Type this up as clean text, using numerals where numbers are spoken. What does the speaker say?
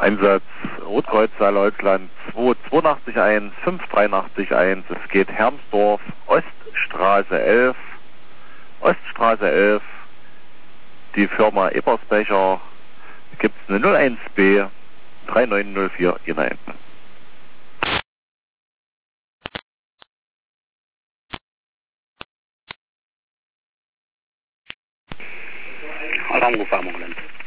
Einsatz Rotkreuz Saardeutschland 2881, 58381. Es geht Hermsdorf, Oststraße 11. Oststraße 11. Die Firma Ebersbecher. Gibt es eine 01B 3904 hinein. Alarmruf Ammerland.